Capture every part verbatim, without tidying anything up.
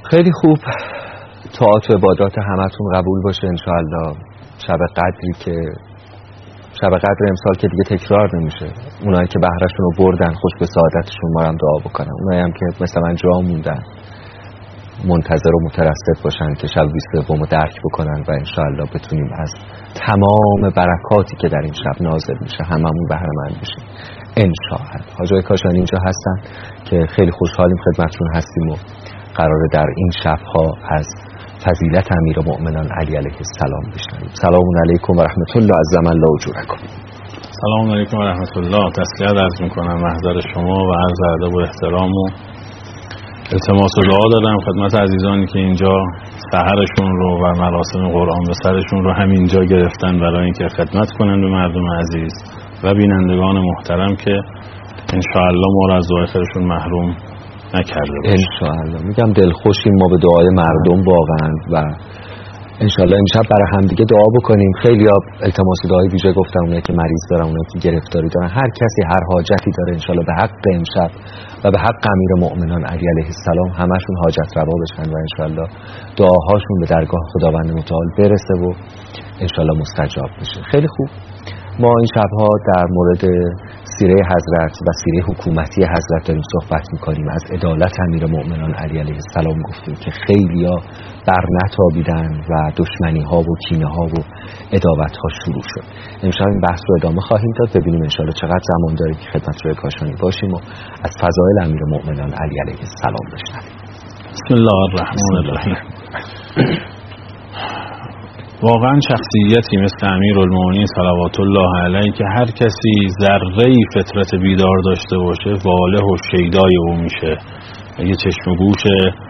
خیلی خوب. طاعت و عبادات همتون قبول باشه انشاءالله. شب قدری که شب قدر امسال که دیگه تکرار نمیشه. اونایی که بهرهشون رو بردن خوش به سعادتشون ما هم دعا بکنم. اونایی هم که مثل من جا موندن منتظر و مترصد باشن که شب بیست و سوم رو درک بکنن و انشاءالله بتونیم از تمام برکاتی که در این شب نازل میشه هممون بهره مند بشیم انشاءالله. حاجی کاشانی اینجا هستن که خیلی خوشحالیم خدمتتون هستیم و قراره در این شبها از فضیلت امیرالمؤمنین علی علیه السلام بشنویم. سلام علیکم و رحمت الله عز الله اجورکم. سلام علیکم و رحمت الله. تسلیت عرض میکنم محضر شما و عرض ادب و احترام و التماس و دعا دارم خدمت عزیزانی که اینجا سحرشون رو و مراسم قرآن به سرشون رو همینجا گرفتن برای اینکه خدمت کنن به مردم عزیز و بینندگان محترم که انشاءالله ما رو از دعای خیرشون محروم نکرده باشه. انشاءالله میگم دلخوشیم ما به دعای مردم واقعا و انشاءالله امشب برای همدیگه دعا بکنیم. خیلی ها التماس دعای ویژه گفتم، اونایی که مریض دارن، اونایی که گرفتاری دارن، هر کسی هر حاجتی داره انشاءالله به حق امشب و به حق امیرالمؤمنین علی علیه السلام همشون حاجت روا بشن و انشاءالله دعاهاشون به درگاه خداوند متعال برسه و انشاءالله مستجاب بشه. خیلی خوب. ما این شبها در مورد سیره حضرت و سیره حکومتی حضرت داریم صحبت میکنیم. از عدالت امیرالمؤمنین علی علیه السلام گفتیم که خیلیا بر نتابیدن و دشمنی ها و کینه ها و عداوت ها شروع شد. امشب این بحث رو ادامه خواهیم داد، ببینیم انشاءالله چقدر زمان داریم که خدمت روی کاشانی باشیم و از فضائل امیرالمؤمنین علی علیه السلام بشنویم. بسم الله الرحمن الرحیم. واقعا شخصیتی مثل امیرالمؤمنین صلوات الله علیه که هر کسی ذره‌ای فطرت بیدار داشته باشه واله و شیدای او میشه. اگه چشم و گوش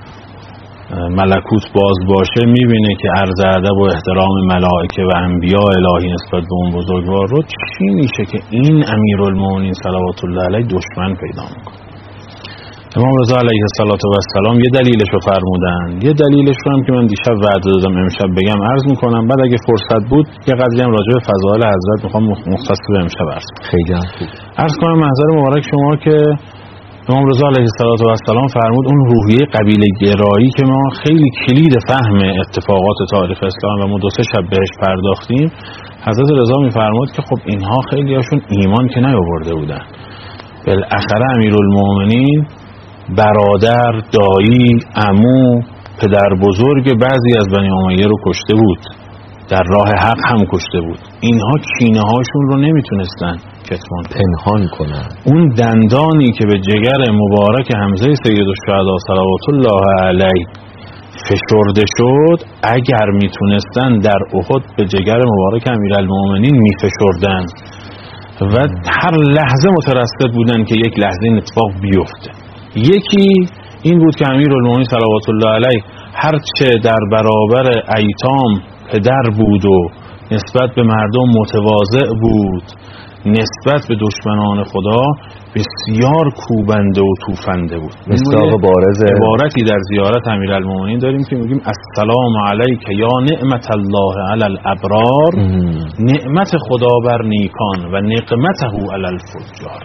ملکوت باز باشه میبینه که عرض ادب و احترام ملائکه و انبیاء الهی نسبت به اون بزرگوار رو چی میشه که این امیرالمؤمنین صلوات الله علیه دشمن پیدا میکنه. امام رضا علیه السلام یه دلیلش رو فرمودن، یه دلیلش رو هم که من دیشب وعده دادم امشب بگم عرض میکنم، بعد اگه فرصت بود یه قضیه هم راجع به فضائل حضرت میخوام مختص به امشب عرض کنم. خیلی خوب. عرض کنم محضر مبارک شما که امام رضا علیه السلام فرمود اون روحیه قبیله گرایی که ما خیلی کلید فهم اتفاقات تاریخ اسلام و ما دو سه شب بهش پرداختیم، حضرت رضا میفرمود که خب اینها خیلی هاشون ایمان که نیاورده بودن، بالاخره امیرالمؤمنین برادر، دایی، عمو، پدر بزرگ بعضی از بنی امیه رو کشته بود، در راه حق هم کشته بود. اینها کینه هاشون رو نمیتونستن کتمان پنهان کنن. اون دندانی که به جگر مبارک حمزه سید الشهدا صلوات الله علیه فشرده شد، اگر میتونستن در احد به جگر مبارک امیرالمؤمنین میفشردن و هر لحظه مترصد بودن که یک لحظه این اتفاق بیفته. یکی این بود که امیرالمؤمنین صلوات الله علیه هرچه در برابر ایتام پدر بود و نسبت به مردم متواضع بود، نسبت به دشمنان خدا بسیار کوبنده و توفنده بود. مصداق بارز عبارتی در زیارت امیرالمؤمنین داریم که میگیم السلام علیک یا نعمت الله علی الابرار، نعمت خدا بر نیکان و نقمته علی الفجار.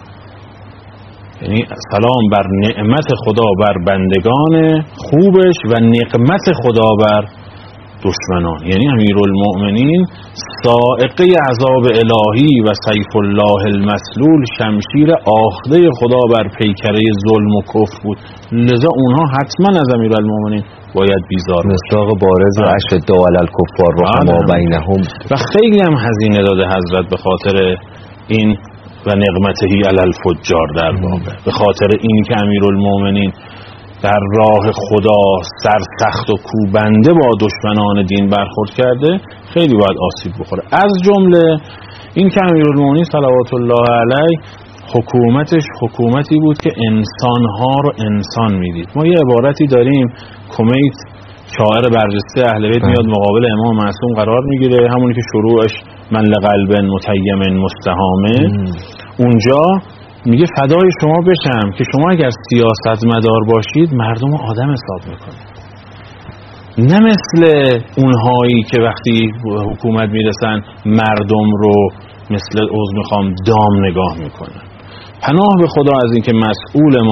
یعنی سلام بر نعمت خدا بر بندگان خوبش و نقمت خدا بر دشمنان. یعنی امیرالمؤمنین صاعقه عذاب الهی و سیف الله المسلول، شمشیر آخته خدا بر پیکره ظلم و کفر بود، لذا اونها حتما از امیرالمؤمنین باید بیزار باشن. مصداق بارز اشداء علی الکفار رحماء بینهم. و خیلی هم هزینه داده حضرت به خاطر این و نقمتهی علی الفجار، در واقع به خاطر این که امیرالمؤمنین در راه خدا سرسخت و کوبنده با دشمنان دین برخورد کرده، خیلی باید آسیب بخوره. از جمله این که امیرالمؤمنین صلوات الله علیه حکومتش حکومتی بود که انسانها رو انسان میدید. ما یه عبارتی داریم، کمیت شاعر برجسته اهل بیت میاد مقابل امام معصوم قرار میگیره، همونی که شروعش من لقلب متیم مستهامه، اونجا میگه فدای شما بشم که شما اگر سیاستمدار باشید مردم رو آدم حساب میکنید، نه مثل اونهایی که وقتی حکومت میرسن مردم رو مثل عوض میخوام دام نگاه میکنن. پناه به خدا از این که مسئول ما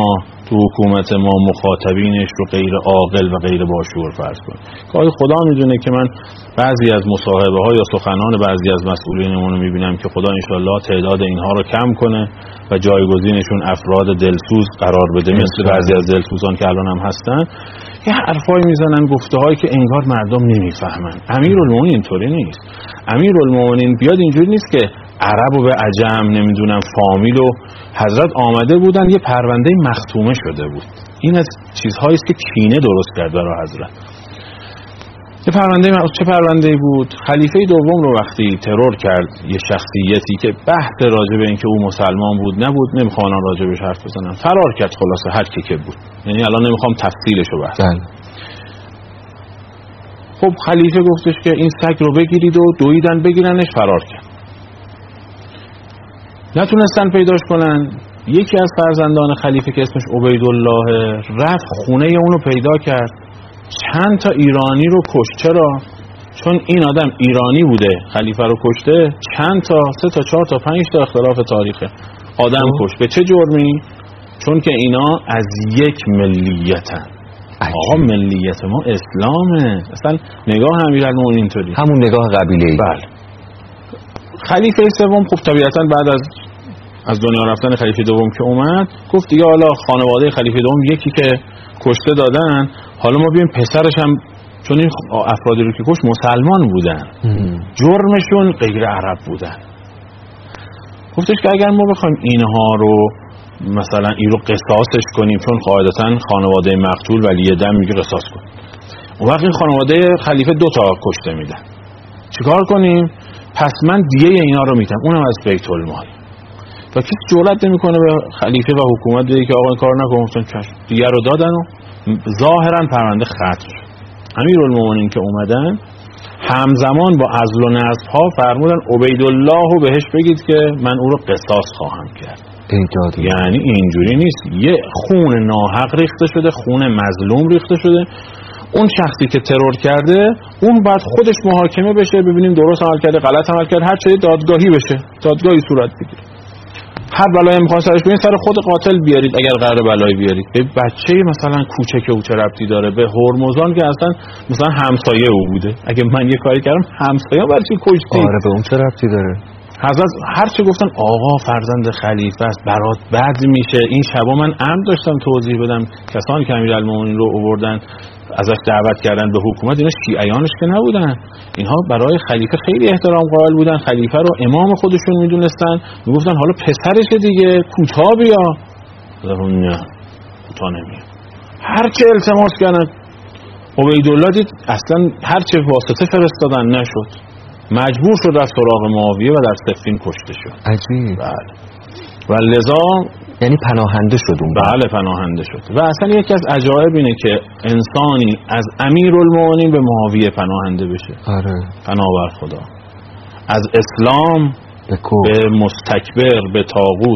تو حکومت ما مخاطبینش رو غیر عاقل و غیر باشعور فرض کنه. که خدا میدونه که من بعضی از مصاحبه ها یا سخنان بعضی از مسئولینمون رو میبینم که خدا انشالله تعداد اینها رو کم کنه و جایگزینشون افراد دلسوز قرار بده، مثل بعضی از دلسوزان که الان هم هستن. یه حرفایی میزنن، گفته هایی که انگار مردم نمیفهمن. امیرالمومنین اینطوری نیست. امیرالمومنین بیاد اینجوری نیست که عرب و به عجم نمیدونم فامیل و حضرت آمده بودن یه پرونده مختومه شده بود. این از چیزهایی است که کینه درست کرد برای حضرت. یه پرونده چه پرونده‌ای بود؟ خلیفه دوم رو وقتی ترور کرد یه شخصیتی که بحث راجع به اینکه او مسلمان بود نبود، نمیخوام راجع بهش حرف بزنم، فرار کرد خلاصه هر کی که بود. یعنی الان نمیخوام تفصیلش رو بحث کنم. خب خلیفه گفتش که این سگ رو بگیرید و دویدن بگیرنش، فرار کرد. نتونستن پیداش کنن. یکی از فرزندان خلیفه که اسمش عبیدالله رفت خونه اونو پیدا کرد، چند تا ایرانی رو کشت. چرا؟ چون این آدم ایرانی بوده خلیفه رو کشته. چند تا، سه تا، چهار تا، پنج تا اختلاف تاریخه آدم کشت. به چه جرمی؟ چون که اینا از یک ملیتن. آقا ملیت ما اسلامه. اصلا نگاه امیرالمومنین اینطوری، همون نگاه قبیله‌ای. بله. خلیفه سوم خب طبیعتاً بعد از از دنیا رفتن خلیفه دوم که اومد، گفت دیگه حالا خانواده خلیفه دوم یکی که کشته دادن، حالا ما بیایم پسرش هم، چون این افرادی رو که کشت مسلمان بودن، جرمشون غیر عرب بودن. گفتش که اگر ما بخوایم اینها رو مثلا این رو قصاصش کنیم، چون قاعدتاً خانواده مقتول ولی دم میگه قصاص کن، اون وقت این خانواده خلیفه دو تا کشته میدن، چیکار کنیم؟ پس من دیه اینا رو میدم، اونم از بیت المال. و کسی جرئت نمیکنه به خلیفه و حکومت بگه که آقا این کار نکن. گفتن چشم، دیگه رو دادن و ظاهرا پرونده ختم شد. امیرالمومنین که اومدن همزمان با عزل و نصب ها فرمودن عبیدالله رو بهش بگید که من او رو قصاص خواهم کرد. یعنی اینجوری نیست یه خون ناحق ریخته شده، خون مظلوم ریخته شده. اون شخصی که ترور کرده اون بعد خودش محاکمه بشه، ببینیم درست عمل کرده غلط عمل کرده، هر چیزی دادگاهی بشه، دادگاهی صورت بگیره. هر بلایی میخواد سرش بیارید، سر خود قاتل بیارید اگر قرار بلایی بیارید. به بچه مثلا کوچک او چه ربطی داره؟ به هرمزان که اصلا مثلا همسایه او بوده، اگه من یه کاری کردم همسایه برای چی کشتی؟ آره به اون چه ربطی داره؟ حضرت هر چی گفتن آقا فرزند خلیفه است، برات بد میشه. این شبا من عمد داشتم توضیح بدم، کسانی که امیرالمومنین رو آوردن ازش دعوت کردن به حکومت، اینا شیعیانش که نبودن، اینها برای خلیفه خیلی احترام قائل بودن، خلیفه رو امام خودشون میدونستن. میگفتن حالا پسرش دیگه کوتاه بیا، نه کوتاه نمیاد. هر چه التماس کردن عبیدالله دید اصلا هر چه واسطه فرستادن نشد، مجبور شد رفت سراغ معاویه و در صفین کشته شد. عجیب. بله. و لذا یعنی پناهنده شد اون. بله پناهنده شد. و اصلا یکی از عجایب اینه که انسانی از امیرالمومنین به معاویه پناهنده بشه. آره. پناه بر خدا. از اسلام به, به مستکبر، به طاغوت.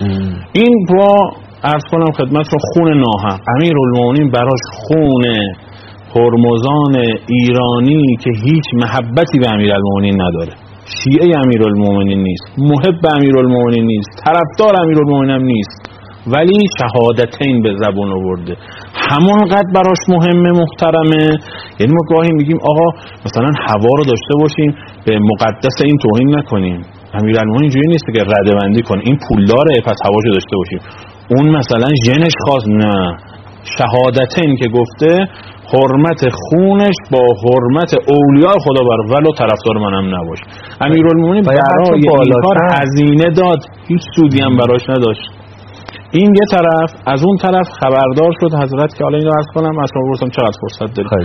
این با عرض کنم خدمت رو خون ناحق. امیرالمومنین براش خون هرمزان ایرانی که هیچ محبتی به امیرالمومنین نداره، شیعه امیرالمومنین نیست، محب امیرالمومنین نیست، طرفدار امیرالمومنین هم نیست، ولی شهادتین به زبون آورده، همونقدر براش مهمه، محترمه. یعنی ما گاهی میگیم آقا مثلا هوا رو داشته باشیم، به مقدس این توهین نکنیم. امیرالمومنین اینجوری نیست که ردبندی کنه این پولداره پس هواشو داشته باشیم، اون مثلا ژنش خاص، نه، شهادتین که گفته حرمت خونش با حرمت اولیاء خدا بر ولو طرفدار منم نباش. امیرالمومنین برای این کار هزینه داد، هیچ سودی هم براش نداشت. این یه طرف. از اون طرف خبردار شد حضرت که حالا اینو عرض کنم، اصلا بپرسم چقدر فرصت داری.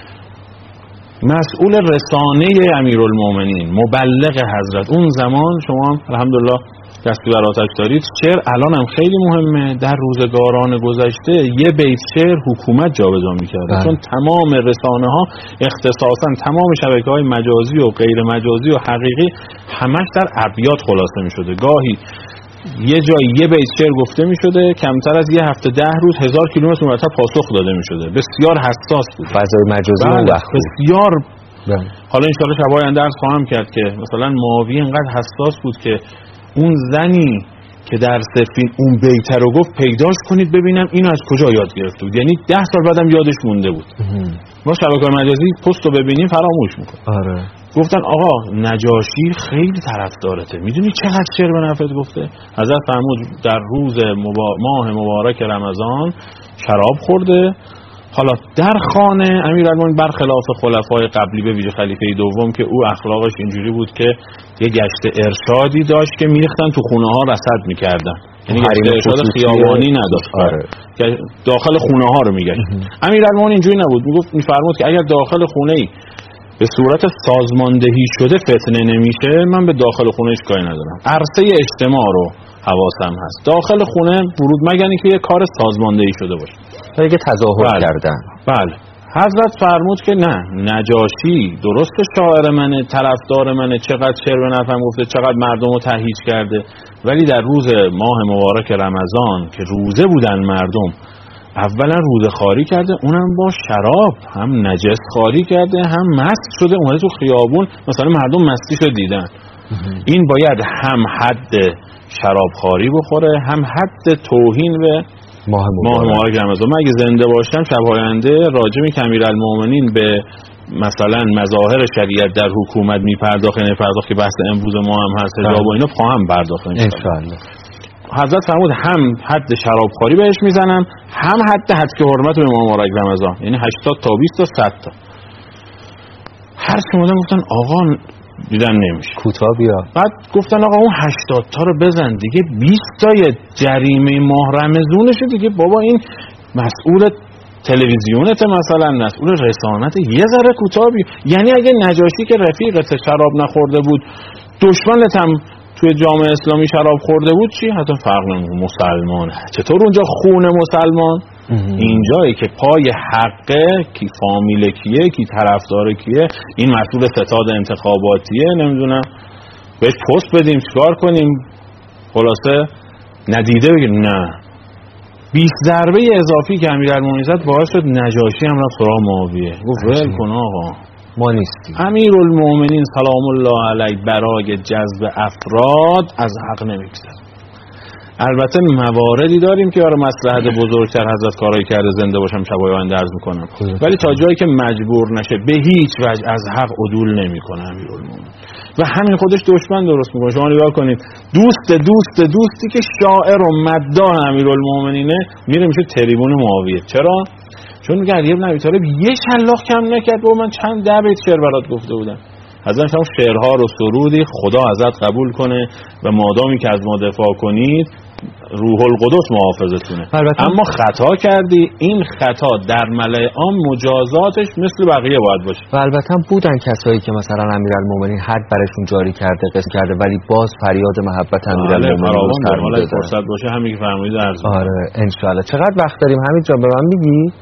مسئول رسانه امیرالمومنین، مبلغ حضرت اون زمان، شما الحمدلله دستی بر آتش دارید، شعر الان هم خیلی مهمه. در روزگاران گذشته یه بیت شعر حکومت جابجا می‌کرده، چون تمام رسانه ها اختصاصا تمام شبکه‌های مجازی و غیر مجازی و حقیقی همش در ابیات خلاصه می‌شده. گاهی یه جای یه بیت شعر گفته می‌شده، کمتر از یه هفته ده روز هزار کیلومتر مرتب پاسخ داده می‌شده. بسیار حساس بود فضای مجازی اون وقت، بسیار. بله. حالا ان شاءالله شبای آینده عرض خواهم کرد که مثلا معاویه اینقدر حساس بود که اون زنی که در سفین اون بیت رو گفت پیداش کنید ببینم اینو از کجا یاد گرفته بود. یعنی ده سال بعدم یادش مونده بود. ما شبکه‌های مجازی پست رو ببینیم فراموش میکنه. آره. گفتن آقا نجاشی خیلی طرفدارته، میدونی چقدر شعر به نفعت گفته؟ حضرت فرمود در روز مبا... ماه مبارک رمضان شراب خورده. حالا در خانه امیرالمومنین برخلاف خلفای قبلی به ویژه خلیفه دوم که او اخلاقش اینجوری بود که یه گشت ارشادی داشت که میریختن تو خونه ها رصد میکردن، یعنی گشت ارشاد خیابانی نداشت. آره. داخل خونه ها رو میگشت. امیرالمومنین اینجوری نبود، میگفت میفرمود که اگر داخل خونه ای به صورت سازماندهی شده فتنه نمیشه من به داخل خونهش کاری ندارم. عرصه اجتماع رو حواسم هست، داخل خونه ورود مگنی که یه کار سازماندهی شده باشه. دیگه تظاهر بله. کردن. بله. حضرت فرمود که نه، نجاشی درست شاعر منه، طرفدار منه، چقدر شعر به نفعم گفته، چقدر مردم رو تهییج کرده، ولی در روز ماه مبارک رمضان که روزه بودن مردم، اولا روزه خواری کرده، اونم با شراب، هم نجس خواری کرده هم مست شده، اومده تو خیابون مثلا مردم مستیشو دیدن. این باید هم حد شراب خواری بخوره هم حد توهین به ماه مبارک رمضان. من اگه زنده باشم شب آینده راجع به امیرالمومنین به مثلا مظاهر شریعت در حکومت میپرداخت، نمیپرداخت که بحث امروز ما هم هست، حجاب و اینا خواهم پرداخت ان شاءالله. حضرت فرمود هم حد شرابخواری بهش میزنم هم حد حد که حرمت به ماه مبارک رمضان، یعنی هشتاد تا بیست تا صد تا. هر چی اومدن گفتن آقا دیدن نمیشه کوتاه بیا. بعد گفتن آقا اون هشتاد تا رو بزن دیگه، بیست تای جریمه ماه رمضانشه دیگه. بابا این مسئول تلویزیونت مثلا، مسئول رسانت، یه ذره کوتاه بیا. یعنی اگه نجاشی که رفیقت شراب نخورده بود دشمنت هم توی جامعه اسلامی شراب خورده بود چی؟ حتی فرق نمیکنه، مسلمانه. چطور اونجا خون مسلمان؟ اینجایی که پای حقه، کی فامیل کیه، کی طرفدار کیه، این مسئول ستاد انتخاباتیه، نمیدونم بهش پست بدیم چیکار کنیم، خلاصه ندیده بگیم. نه، بیست ضربه اضافی که امیرالمومنین زد باعث شد نجاشی هم رفت سراغ معاویه، گفت ول کن آقا ما نیستیم. امیرالمومنین سلام الله علیه برای جذب افراد از حق نمیگذره. البته مواردی داریم که برای مصلحت بزرگتر حضرت کارایی کرده، زنده باشم شبای آینده عرض میکنم، ولی تا جایی که مجبور نشه به هیچ وجه از حق عدول نمیکنه امیرالمومنین و همین خودش دشمن درست میکنه. شما نگاه کنید دوست دوست دوستی که شاعر و مداح امیرالمومنینه میره میشه تریبون معاویه. چرا؟ چون میگه علی بن ابی طالب یه شلاق کم نکرد و من چند ده بیت شعر برات گفته بودم. حضرت شما شعرها رو سرودی، خدا ازت قبول کنه و مادامی که از ما دفاع کنید روح القدس محافظتونه. اما خطا کردی، این خطا در ملأ عام مجازاتش مثل بقیه باید باشه. و البته بودن کسایی که مثلا امیرالمومنین حد براشون جاری کرده، قصد کرده، ولی باز فریاد محبت امیرالمومنین رو سر می‌دادن. فرصت باشه همین که فرمودید عرض. آره ان شاء الله. چقدر وقت داریم حمید جان به من میگی؟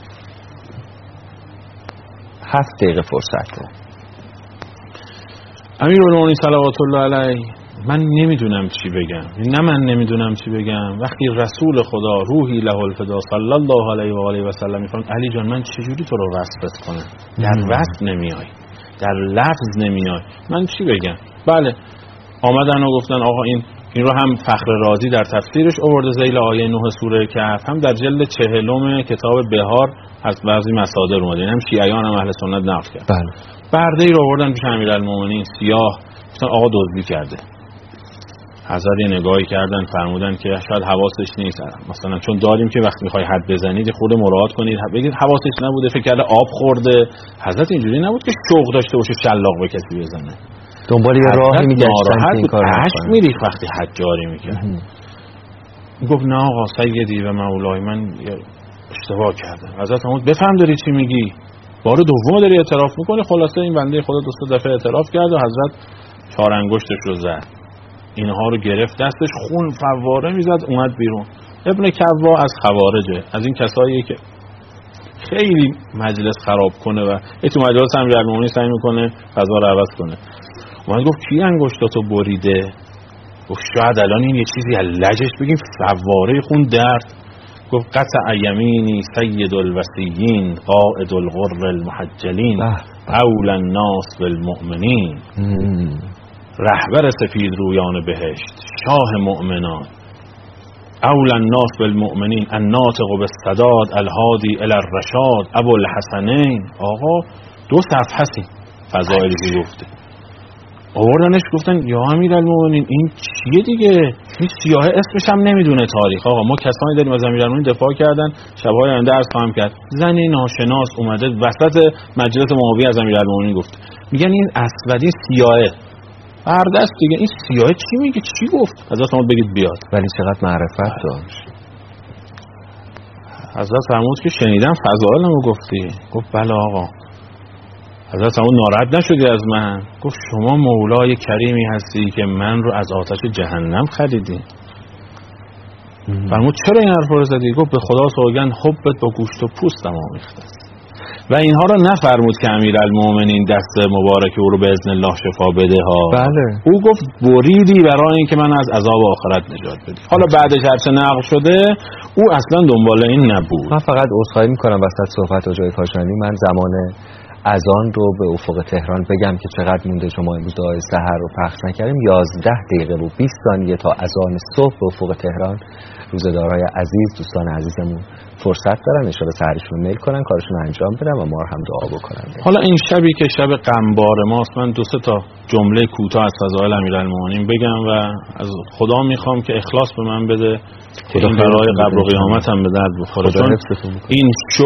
هفت دقیقه فرصت داریم. امیرالمومنین صلوات الله علیه، من نمیدونم چی بگم، نه من نمیدونم چی بگم. وقتی رسول خدا روحی له الفدا صلی الله علیه و آله و سلم میفرماد علی جان من چجوری تو رو وصفت کنم، در وصف نمیای، در لفظ نمیای، من چی بگم؟ بله آمدن و گفتن آقا این این رو هم فخر رازی در تفسیرش آورده ذیل آیه نه سوره کهف، هم در جلد چهلم کتاب بهار از بعضی مصادر اومده، هم شیعیان هم اهل سنت نقل کرد. بله. برده ای رو آوردن پیش امیرالمومنین سیاه، گفتن آقا دزدی کرده. حضرت یه نگاهی کردن فرمودن که شاید حواسش نیست، مثلا چون داریم که وقتی میخوای حد بزنید خود مراعات کنید، بگید حواسش نبوده، فکر کرده آب خورده. حضرت اینجوری نبود که شوق داشته باشه شلاق به کسی بزنه، دنبال یه راهی میگشتن که این کارو نکنه. عشق میریخت وقتی حد جاری میکرد. گفت نه آقا سیدی و مولای من اشتباه کردم. حضرت فرمود بفهم داری چی میگی، بار دوم داری اعتراف میکنی. خلاصه این بنده خدا دو دفعه اعتراف کرد و حضرت چهار انگشتش رو زد، اینها رو گرفت دستش، خون فواره میزد، اومد بیرون. ابن کوا از خوارجه، از این کساییه که خیلی مجلس خراب کنه و تو مجلس امیرالمومنین سعی میکنه فضا رو عوض کنه. اومد گفت کی انگشتاتو بریده؟ گفت شاید الان این یه چیزی از لجش بگیم فواره خون درد. گفت قطع یمینی سید الوصیین قائد الغر المحجلین اول الناس بالمؤمنین، رهبر سفید رویان بهشت، شاه مؤمنان اول الناس بالمؤمنین الناطق بالصداد الهادی الی الرشاد ابوالحسنین. آقا دو صفحه هستی فضائلی که گفته آوردنش گفتن یا امیرالمومنین این چیه دیگه، این سیاه اسمش هم نمیدونه تاریخ. آقا ما کسانی داریم از امیرالمومنین دفاع کردن، شبهای آینده عرض خواهم کرد زنی ناشناس اومده وسط مجلس معاویه از امیرالمومنین گفت، میگن این اسودی سیاهه بردست دیگه، این سیاهه چی میگه چی گفت؟ حضرت شما بگید بیاد. ولی چقدر معرفت داشت. حضرت فرمود که شنیدم فضائلمو گفتی. گفت بله آقا. حضرت فرمود ناراحت نشدی از من؟ گفت شما مولای کریمی هستی که من رو از آتش جهنم خریدی. فرمود چرا این حرف رو زدی؟ گفت به خدا سوگند حبت با گوشت و پوستم آمیخته است. و اینها رو نفرمود که امیرالمومنین دست مبارک او رو به اذن الله شفا بده ها. بله. او گفت بریدی برای اینکه من از عذاب آخرت نجات بدی. حالا بعدش هرچه نقل شده او اصلا دنبال این نبود. من فقط عذرخواهی میکنم وسط صحبت آقای کاشانی، من زمان اذان رو به افق تهران بگم که چقدر مونده، شما امروز دعای سحر رو پخش نکردیم، یازده دقیقه و بیست ثانیه تا اذان صبح به افق تهران. روزدارهای عزیز، دوستان عزیزمون فرصت دارن ان شاءالله سحرشون میل کنن، کارشون انجام بدن و ما رو هم دعا بکنن. حالا این شبی که شب غمبار ماست، من دو سه تا جمله کوتاه از فضائل امیرالمومنین بگم و از خدا میخوام که اخلاص به من بده که این برای قبر و قیامت هم به درد بخوره. این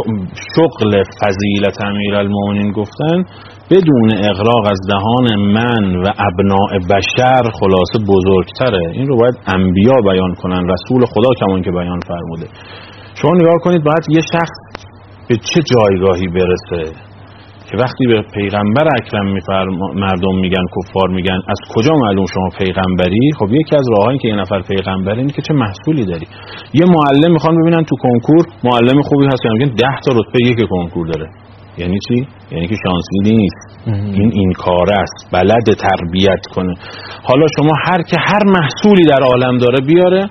شغل فضیلت امیرالمومنین گفتن بدون اغراق از دهان من و ابناء بشر خلاصه بزرگتره. این رو باید انبیا بیان کنن، رسول خدا کمان که بیان فرموده. شما نگاه کنید باید یه شخص به چه جایگاهی برسه که وقتی به پیغمبر اکرم مردم میگن، کفار میگن از کجا معلوم شما پیغمبری؟ خب یکی از راهایی که یه نفر پیغمبره اینه که چه محصولی داری. یه معلم میخوان ببینن تو کنکور معلم خوبی هست، میگن ده تا رتبه یک کنکور داره. یعنی چی؟ یعنی که شانسی نیست. این این کار است، بلد تربیت کنه. حالا شما هر که هر محصولی در عالم داره بیاره،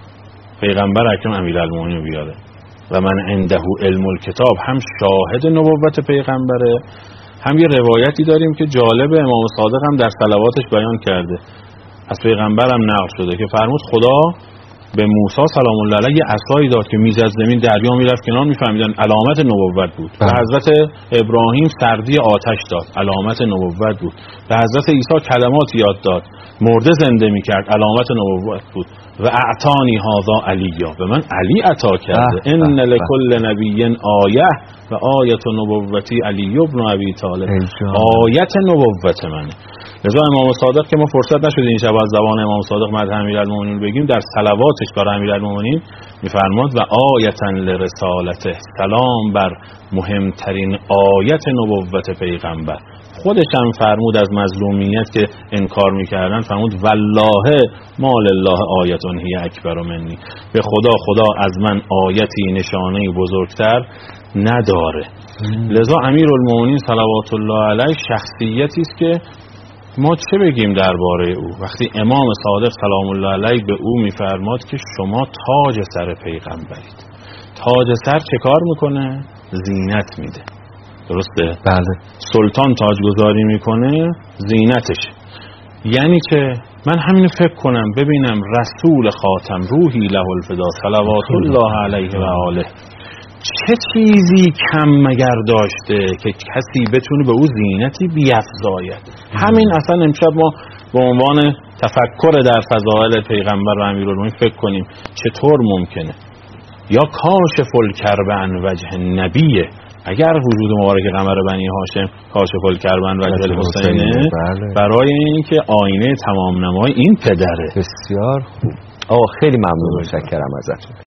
پیغمبر اکرم امیرالمومنین بیاره و من عنده علم الکتاب، هم شاهد نبوت پیغمبره، هم یه روایتی داریم که جالب امام صادق هم در صلواتش بیان کرده، از پیغمبرم نقل شده که فرمود خدا به موسی سلام الله علیه یه عصایی داد که میز از زمین دریا میرفت کنار، میفهمیدن علامت نبوت بود. به حضرت ابراهیم سردی آتش داد، علامت نبوت بود. به حضرت عیسی کلمات یاد داد، مرده زنده میکرد، علامت نبوت بود. و اعطانی هذا علیا، به من علی عطا کرده. ان لکل نبی آیه و آیت نبوتی علی ابن ابی طالب، آیت نبوت منه. لذا امام صادق که ما فرصت نشد این شب از زبان امام صادق مدح امیرالمومنین بگیم، در صلواتش برای امیرالمومنین میفرماد و آیتا لرسالته، سلام بر مهمترین آیت نبوت پیغمبر. خودش هم فرمود از مظلومیت که انکار میکردن، فرمود والله ما لله آیتون هی اکبر منی، به خدا خدا از من آیتی نشانه بزرگتر نداره. لذا امیرالمومنین صلوات الله علیه شخصیتی است که ما چه بگیم درباره او. وقتی امام صادق سلام الله علیه به او میفرماد که شما تاج سر پیغمبرید، تاج سر چه کار میکنه؟ زینت میده، درسته؟ بله. سلطان تاجگذاری میکنه، زینتش. یعنی که من همین فکر کنم ببینم رسول خاتم روحی له الفدا صلوات الله علیه و آله چه چیزی کم مگر داشته که کسی بتونه به او زینتی بیفزاید. همین اصلا امشب ما به عنوان تفکر در فضائل پیغمبر و امیرالمومنین فکر کنیم چطور ممکنه. یا کاشف الکرب عن وجه نبیه، اگر وجود مبارک قمر بنی هاشم کاشف الکرب عن وجه الحسینه، برای اینکه آینه تمام نمای این پدره. بسیار خوب. آه خیلی ممنون، متشکرم ازتون.